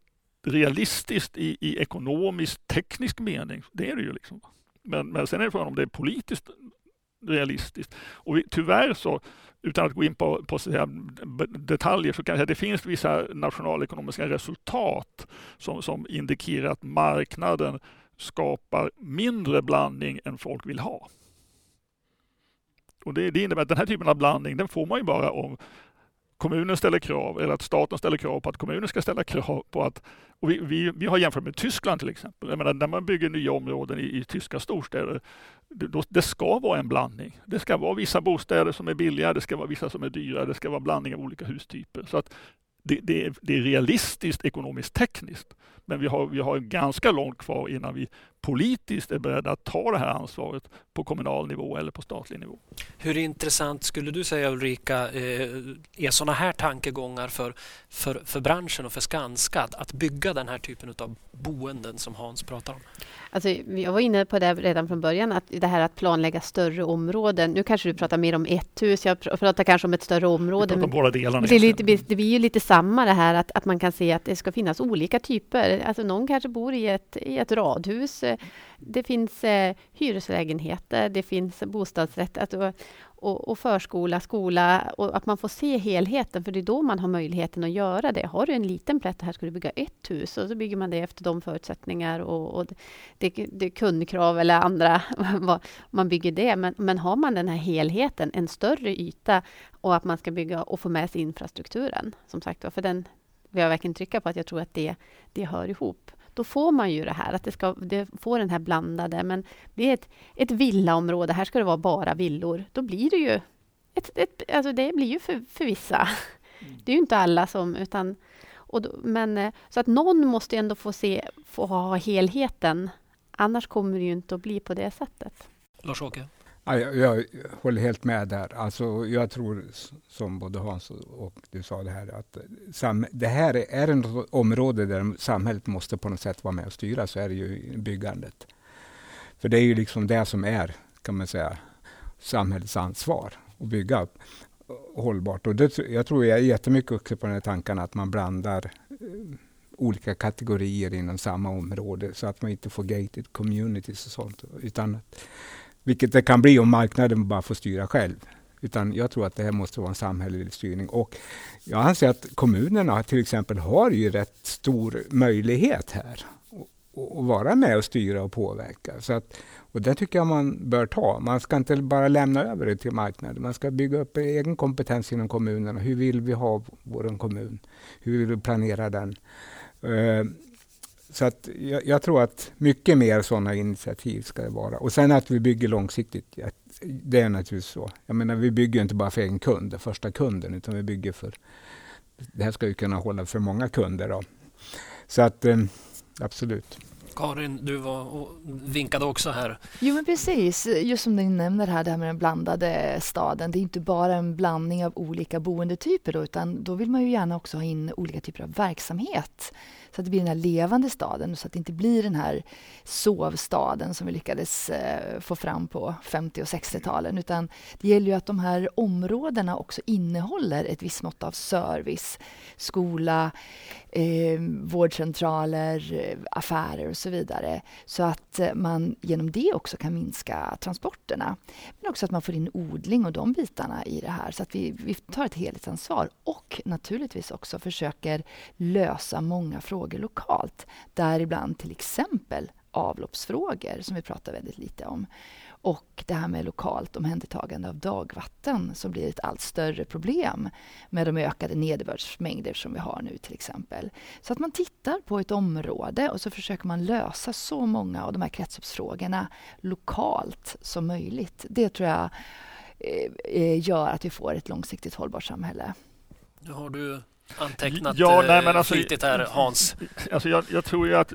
realistiskt i, i ekonomisk, teknisk mening, det är det ju liksom. Men, men sen är det frågan om det är politiskt realistiskt. Och vi, tyvärr så, utan att gå in på, på så här, detaljer, så kan jag säga att det finns vissa nationalekonomiska resultat som, som indikerar att marknaden skapar mindre blandning än folk vill ha. Och det, det innebär att den här typen av blandning, den får man ju bara om kommunen ställer krav, eller att staten ställer krav på att kommunen ska ställa krav på att, och vi, vi, vi har jämfört med Tyskland till exempel. Jag menar, när man bygger nya områden i, i tyska storstäder, det, då, det ska vara en blandning. Det ska vara vissa bostäder som är billiga, det ska vara vissa som är dyra, det ska vara blandning av olika hustyper. Så att det, det, är, det är realistiskt, ekonomiskt, tekniskt. Men vi har, vi har ganska långt kvar innan vi politiskt är beredda att ta det här ansvaret på kommunal nivå eller på statlig nivå. Hur intressant skulle du säga, Ulrika, är sådana här tankegångar för, för, för branschen och för Skanska att bygga den här typen av boenden som Hans pratar om? Alltså, jag var inne på det redan från början, att det här att planlägga större områden. Nu kanske du pratar mer om ett hus, jag pratar kanske om ett större område. Vi pratar om båda delarna. Det, är lite, det blir ju lite samma det här att, att man kan se att det ska finnas olika typer. Alltså någon kanske bor i ett, i ett radhus. Det finns eh, hyreslägenheter, det finns bostadsrätt alltså, och, och förskola, skola, och att man får se helheten, för det är då man har möjligheten att göra det. Har du en liten plätt här ska du bygga ett hus, och så bygger man det efter de förutsättningar och, och det, det är kundkrav eller andra, man bygger det. Men, men har man den här helheten, en större yta, och att man ska bygga och få med sig infrastrukturen, som sagt, för den vill jag verkligen trycka på att jag tror att det, det hör ihop. Då får man ju det här, att det, ska, det får den här blandade, men det är ett, ett villaområde, här ska det vara bara villor. Då blir det ju, ett, ett, alltså det blir ju för, för vissa. Mm. Det är ju inte alla som, utan, och då, men så att någon måste ändå få se, få ha helheten, annars kommer det ju inte att bli på det sättet. Lars-Åke? Ja, jag, jag håller helt med där. Alltså, jag tror, som både Hans och du sa det här, att sam, det här är en område där samhället måste på något sätt vara med och styra, så är det ju byggandet. För det är ju liksom det som är, kan man säga, samhällets ansvar att bygga hållbart. Och det, jag tror jag är jättemycket också på den här tanken att man blandar eh, olika kategorier inom samma område så att man inte får gated communities och sånt. Utan att, vilket det kan bli om marknaden bara får styra själv. Utan jag tror att det här måste vara en samhällelig styrning. Och jag anser att kommunerna till exempel har ju rätt stor möjlighet här att vara med och styra och påverka. Så att, och det tycker jag man bör ta. Man ska inte bara lämna över det till marknaden. Man ska bygga upp egen kompetens inom kommunerna. Hur vill vi ha vår kommun? Hur vill vi planera den? Uh, så att jag, jag tror att mycket mer sådana initiativ ska det vara. Och sen att vi bygger långsiktigt. Det är naturligtvis så. Jag menar, vi bygger inte bara för en kund, den första kunden, utan vi bygger för... Det här ska ju kunna hålla för många kunder då. Så att, uh, absolut. Karin, du var och vinkade också här. Jo, men precis. Just som ni nämner här, det här med den blandade staden. Det är inte bara en blandning av olika boendetyper då, utan då vill man ju gärna också ha in olika typer av verksamhet. Så att det blir den här levande staden, så att det inte blir den här sovstaden som vi lyckades eh, få fram på femtio- och sextio-talen. Utan det gäller ju att de här områdena också innehåller ett visst mått av service, skola, eh, vårdcentraler, affärer och så vidare. Så att man genom det också kan minska transporterna. Men också att man får in odling och de bitarna i det här. Så att vi, vi tar ett helhetsansvar och naturligtvis också försöker lösa många frågor lokalt. Däribland till exempel avloppsfrågor som vi pratar väldigt lite om. Och det här med lokalt omhändertagande av dagvatten som blir ett allt större problem med de ökade nederbördsmängder som vi har nu till exempel. Så att man tittar på ett område och så försöker man lösa så många av de här kretsloppsfrågorna lokalt som möjligt. Det tror jag eh, gör att vi får ett långsiktigt hållbart samhälle. Nu har du antecknat ja, nej, men alltså, flitigt här, Hans. Alltså jag, jag tror ju att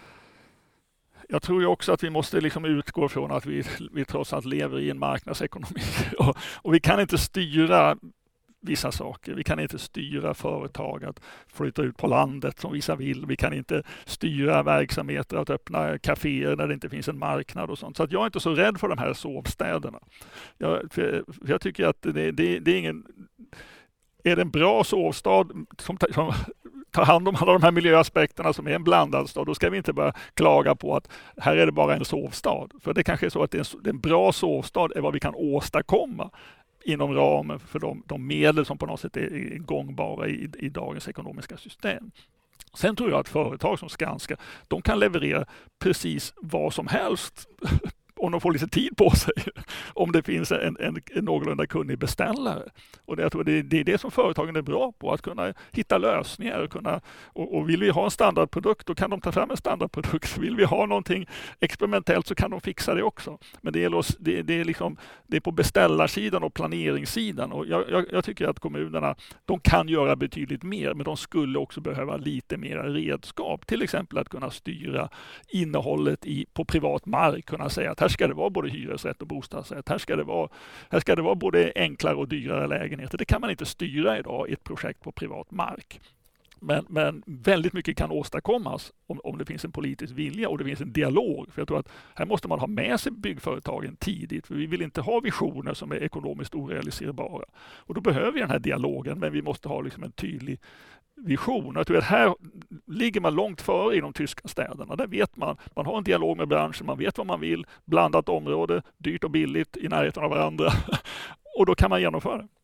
Jag tror ju också att vi måste liksom utgå från att vi, vi trots allt lever i en marknadsekonomi. Och, och vi kan inte styra vissa saker. Vi kan inte styra företag att flytta ut på landet som vissa vill. Vi kan inte styra verksamheter att öppna kaféer när det inte finns en marknad och sånt. Så att jag är inte så rädd för de här sovstäderna. Jag, för, för jag tycker att det, det, det är ingen... Är det en bra sovstad som, som tar hand om alla de här miljöaspekterna som är en blandad stad, då ska vi inte bara klaga på att här är det bara en sovstad. För det kanske är så att det är en, en bra sovstad är vad vi kan åstadkomma inom ramen för de, de medel som på något sätt är gångbara i, i dagens ekonomiska system. Sen tror jag att företag som Skanska, de kan leverera precis vad som helst om de får lite tid på sig, om det finns en, en, en någorlunda kunnig beställare. Och det, jag tror det, det är det som företagen är bra på, att kunna hitta lösningar. Och, kunna, och, och vill vi ha en standardprodukt, då kan de ta fram en standardprodukt. Vill vi ha någonting experimentellt så kan de fixa det också. Men det är, det, det är, liksom, det är på beställarsidan och planeringssidan. Och jag, jag, jag tycker att kommunerna, de kan göra betydligt mer, men de skulle också behöva lite mer redskap. Till exempel att kunna styra innehållet i, på privat mark, kunna säga att här ska det vara både hyresrätt och bostadsrätt. Här ska det vara, här ska det vara både enklare och dyrare lägenheter. Det kan man inte styra idag i ett projekt på privat mark. Men, men väldigt mycket kan åstadkommas om, om det finns en politisk vilja och det finns en dialog. För jag tror att här måste man ha med sig byggföretagen tidigt. För vi vill inte ha visioner som är ekonomiskt orealiserbara. Och då behöver vi den här dialogen, men vi måste ha liksom en tydlig vision. Jag tror att här ligger man långt före i de tyska städerna. Där vet man, man har en dialog med branschen, man vet vad man vill, blandat område, dyrt och billigt i närheten av varandra. Och då kan man genomföra det.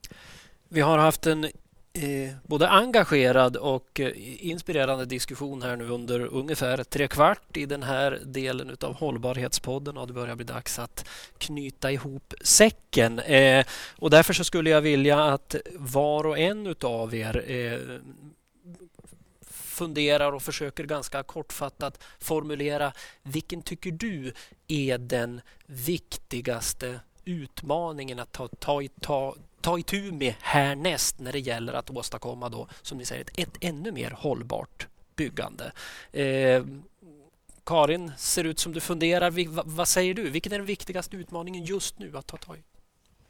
Vi har haft en eh, både engagerad och eh, inspirerande diskussion här nu under ungefär tre kvart i den här delen av Hållbarhetspodden, och det börjar bli dags att knyta ihop säcken. Eh, och därför så skulle jag vilja att var och en av er eh, funderar och försöker ganska kortfattat formulera vilken tycker du är den viktigaste utmaningen att ta, ta, ta, ta itu med härnäst när det gäller att åstadkomma då, som ni säger, ett, ett ännu mer hållbart byggande. Eh, Karin, ser ut som du funderar. Vi, vad, vad säger du? Vilken är den viktigaste utmaningen just nu att ta tag i?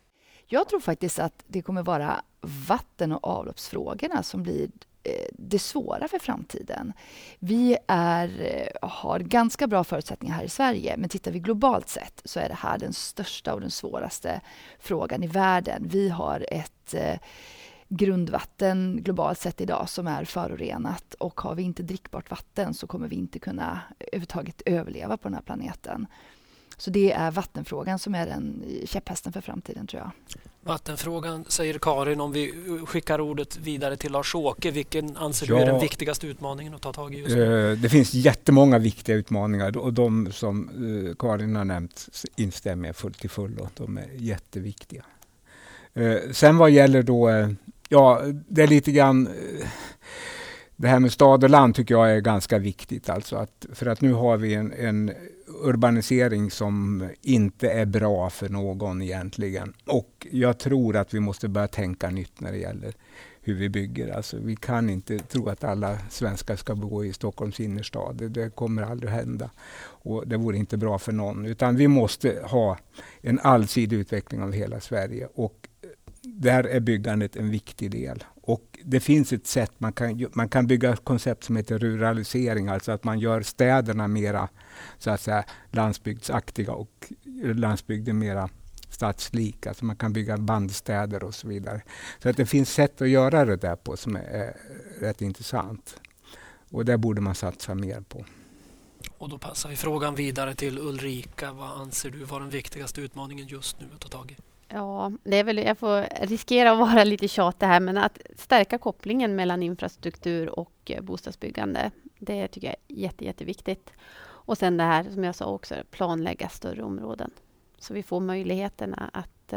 Jag tror faktiskt att det kommer vara vatten- och avloppsfrågorna som blir det svåra för framtiden. Vi är, har ganska bra förutsättningar här i Sverige, men tittar vi globalt sett så är det här den största och den svåraste frågan i världen. Vi har ett eh, grundvatten globalt sett idag som är förorenat, och har vi inte drickbart vatten så kommer vi inte kunna överhuvudtaget överleva på den här planeten. Så det är vattenfrågan som är den käpphästen för framtiden, tror jag. Vattenfrågan, säger Karin. Om vi skickar ordet vidare till Lars-Åke, vilken anser ja, du är den viktigaste utmaningen att ta tag i just nu? Det finns jättemånga viktiga utmaningar, och de som Karin har nämnt instämmer jag fullt till fullo. De är jätteviktiga. Sen vad gäller då, ja, det är lite grann... Det här med stad och land tycker jag är ganska viktigt. Alltså att, för att nu har vi en, en urbanisering som inte är bra för någon egentligen. Och jag tror att vi måste börja tänka nytt när det gäller hur vi bygger. Alltså, vi kan inte tro att alla svenskar ska bo i Stockholms innerstad. Det, det kommer aldrig hända. Och det vore inte bra för någon. Utan vi måste ha en allsidig utveckling av hela Sverige. Och där är byggandet en viktig del. Och det finns ett sätt, man kan, man kan bygga ett koncept som heter ruralisering, alltså att man gör städerna mera så att säga landsbygdsaktiga och landsbygden mera stadslik. Alltså man kan bygga bandstäder och så vidare. Så att det finns sätt att göra det där på som är, är rätt intressant. Och det borde man satsa mer på. Och då passar vi frågan vidare till Ulrika. Vad anser du var den viktigaste utmaningen just nu att ta tag i? Ja, det är väl, jag får riskera att vara lite tjatig här, men att stärka kopplingen mellan infrastruktur och bostadsbyggande, det tycker jag är jätte, jätteviktigt. Och sen det här som jag sa också, planlägga större områden. Så vi får möjligheterna att,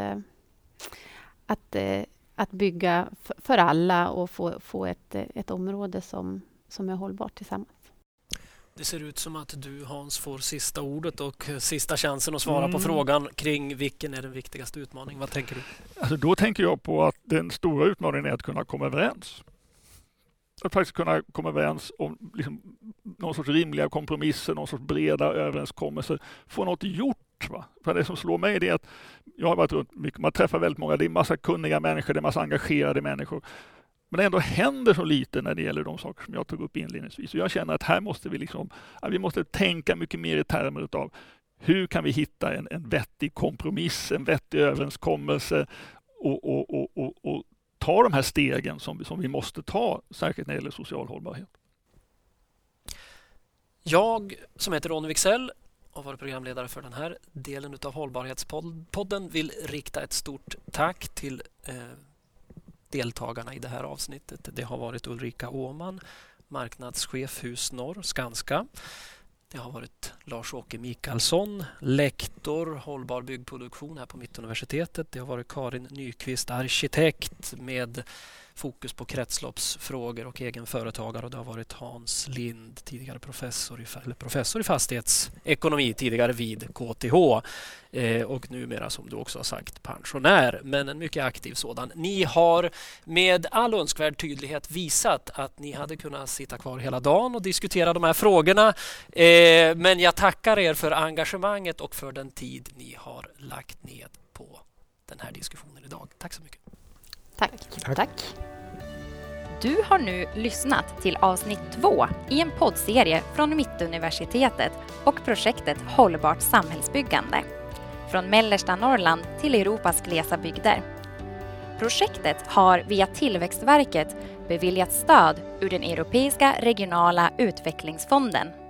att, att bygga för alla och få, få ett, ett område som, som är hållbart tillsammans. Det ser ut som att du, Hans, får sista ordet och sista chansen att svara mm. på frågan kring vilken är den viktigaste utmaningen. Vad tänker du? Alltså då tänker jag på att den stora utmaningen är att kunna komma överens. Att faktiskt kunna komma överens om liksom någon sorts rimliga kompromisser, någon sorts breda överenskommelser. Få något gjort. Va? För det som slår mig är att jag har varit runt mycket, man träffar väldigt många, det är massa kunniga människor, det är massa engagerade människor. Men det ändå händer så lite när det gäller de saker som jag tog upp inledningsvis. Och jag känner att här måste vi liksom, ja, vi måste tänka mycket mer i termer av hur kan vi hitta en, en vettig kompromiss, en vettig överenskommelse och, och, och, och, och ta de här stegen som, som vi måste ta, särskilt när det gäller social hållbarhet. Jag som heter Ronny Wicksell och varit programledare för den här delen av Hållbarhetspodden vill rikta ett stort tack till eh, deltagarna i det här avsnittet. Det har varit Ulrika Åhman, marknadschef Hus Norr, Skanska. Det har varit Lars-Åke Mikaelsson, lektor hållbar byggproduktion här på Mittuniversitetet. Det har varit Karin Nyqvist, arkitekt med fokus på kretsloppsfrågor och egenföretagare. Och det har varit Hans Lind, tidigare professor i, eller professor i fastighetsekonomi, tidigare vid K T H. Eh, och numera, som du också har sagt, pensionär, men en mycket aktiv sådan. Ni har med all önskvärd tydlighet visat att ni hade kunnat sitta kvar hela dagen och diskutera de här frågorna. Eh, men jag tackar er för engagemanget och för den tid ni har lagt ned på den här diskussionen idag. Tack så mycket. Tack. Tack. Tack. Du har nu lyssnat till avsnitt två i en poddserie från Mittuniversitetet och projektet Hållbart samhällsbyggande. Från mellersta Norrland till Europas glesa bygder. Projektet har via Tillväxtverket beviljat stöd ur den Europeiska regionala utvecklingsfonden.